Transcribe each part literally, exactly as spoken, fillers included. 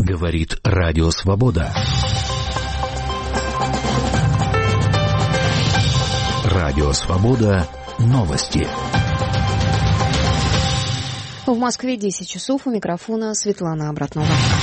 Говорит Радио Свобода. Радио Свобода. Новости. В Москве десять часов. У микрофона Светлана Обратнова.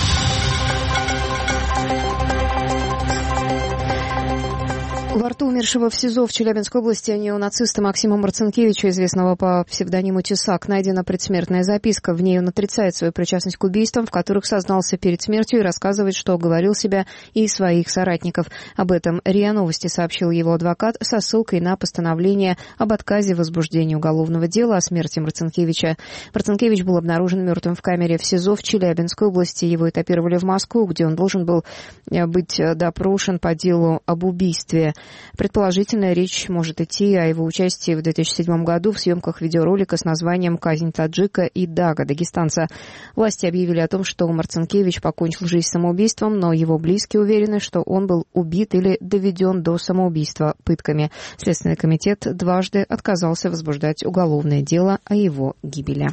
Во рту умершего в СИЗО в Челябинской области неонациста Максима Марцинкевича, известного по псевдониму Тесак, найдена предсмертная записка. В ней он отрицает свою причастность к убийствам, в которых сознался перед смертью, и рассказывает, что оговорил себя и своих соратников. Об этом РИА Новости сообщил его адвокат со ссылкой на постановление об отказе в возбуждении уголовного дела о смерти Марцинкевича. Марцинкевич был обнаружен мертвым в камере в СИЗО в Челябинской области. Его этапировали в Москву, где он должен был быть допрошен по делу об убийстве. Предположительно, речь может идти о его участии в две тысячи седьмом году в съемках видеоролика с названием «Казнь таджика и Дага, дагестанца». Власти объявили о том, что Марцинкевич покончил жизнь самоубийством, но его близкие уверены, что он был убит или доведен до самоубийства пытками. Следственный комитет дважды отказался возбуждать уголовное дело о его гибели.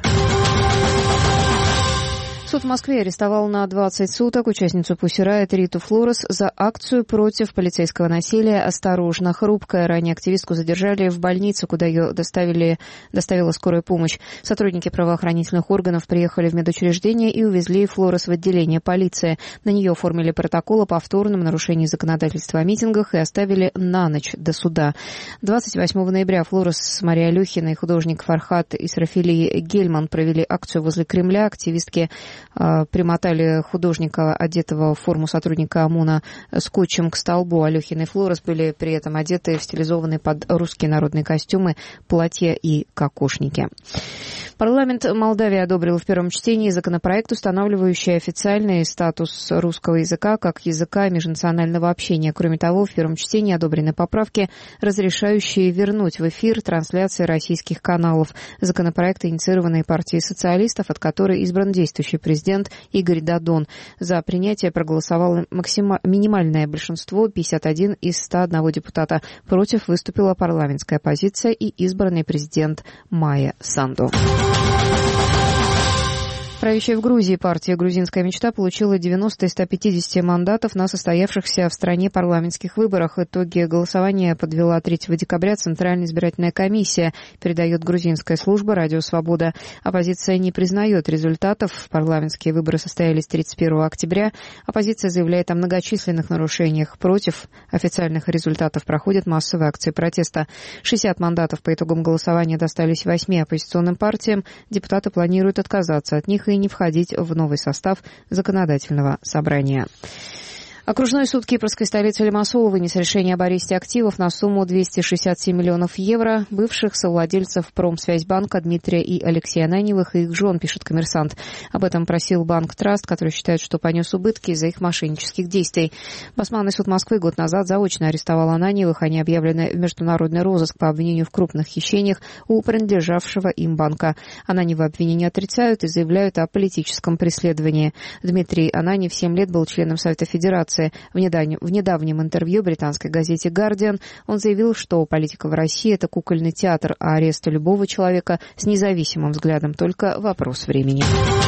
Суд в Москве арестовал на двадцать суток участницу Pussy Riot Риту Флорес за акцию против полицейского насилия «Осторожно, хрупкая». Ранее активистку задержали в больнице, куда ее доставили, доставила скорая помощь. Сотрудники правоохранительных органов приехали в медучреждение и увезли Флорес в отделение полиции. На нее оформили протокол о повторном нарушении законодательства о митингах и оставили на ночь до суда. двадцать восьмого ноября Флорес, Мария Алехина и художник Фархат Исрафили Гельман провели акцию возле Кремля. Активистки примотали художника, одетого в форму сотрудника ОМОНа, скотчем к столбу. Алехина и Флорес были при этом одеты в стилизованные под русские народные костюмы, платья и кокошники. Парламент Молдавии одобрил в первом чтении законопроект, устанавливающий официальный статус русского языка как языка межнационального общения. Кроме того, в первом чтении одобрены поправки, разрешающие вернуть в эфир трансляции российских каналов. Законопроект, инициированный партией социалистов, от которой избран действующий президент Игорь Додон. За принятие проголосовало максима... минимальное большинство, пятьдесят один из ста одного депутата. Против выступила парламентская оппозиция и избранный президент Майя Санду. Правящая в Грузии партия «Грузинская мечта» получила девяносто из ста пятидесяти мандатов на состоявшихся в стране парламентских выборах. Итоги голосования подвела третьего декабря Центральная избирательная комиссия, передает грузинская служба «Радио Свобода». Оппозиция не признает результатов. Парламентские выборы состоялись тридцать первого октября. Оппозиция заявляет о многочисленных нарушениях. Против официальных результатов проходят массовые акции протеста. шестьдесят мандатов по итогам голосования достались восьми оппозиционным партиям. Депутаты планируют отказаться от них и не входить в новый состав законодательного собрания. Окружной суд кипрской столицы Лимассола вынес решение об аресте активов на сумму двести шестьдесят семь миллионов евро бывших совладельцев Промсвязьбанка Дмитрия и Алексея Ананьевых и их жен, пишет «Коммерсант». Об этом просил банк «Траст», который считает, что понес убытки из-за их мошеннических действий. Басманный суд Москвы год назад заочно арестовал Ананьевых. Они объявлены в международный розыск по обвинению в крупных хищениях у принадлежавшего им банка. Ананьевы обвинения отрицают и заявляют о политическом преследовании. Дмитрий Ананьев семь лет был членом Совета Федерации. В недавнем, в недавнем интервью британской газете «Гардиан» он заявил, что политика в России – это кукольный театр, а арест любого человека с независимым взглядом – только вопрос времени.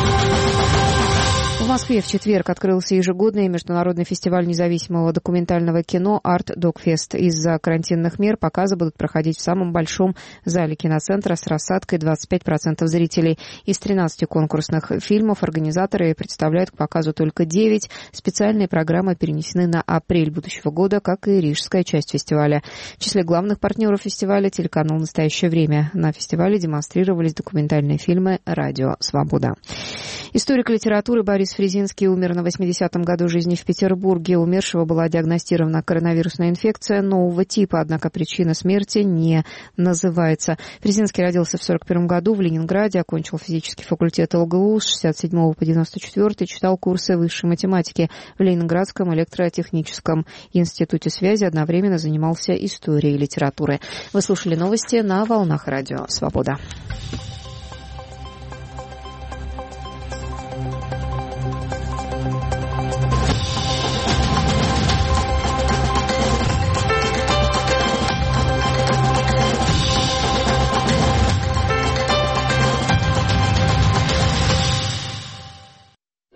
В Москве в четверг открылся ежегодный международный фестиваль независимого документального кино «Арт Докфест». Из-за карантинных мер показы будут проходить в самом большом зале киноцентра с рассадкой двадцать пять процентов зрителей. Из тринадцати конкурсных фильмов организаторы представляют к показу только девять. Специальные программы перенесены на апрель будущего года, как и рижская часть фестиваля. В числе главных партнеров фестиваля телеканал «Настоящее время». На фестивале демонстрировались документальные фильмы «Радио Свобода». Историк литературы Борис Фрезинский умер на восьмидесятом году жизни в Петербурге. У умершего была диагностирована коронавирусная инфекция нового типа, однако причина смерти не называется. Фрезинский родился в сорок первом году в Ленинграде, окончил физический факультет ЛГУ с шестьдесят седьмого по девяносто четвёртый, читал курсы высшей математики в Ленинградском электротехническом институте связи, одновременно занимался историей литературы. Вы слушали новости на волнах Радио Свобода.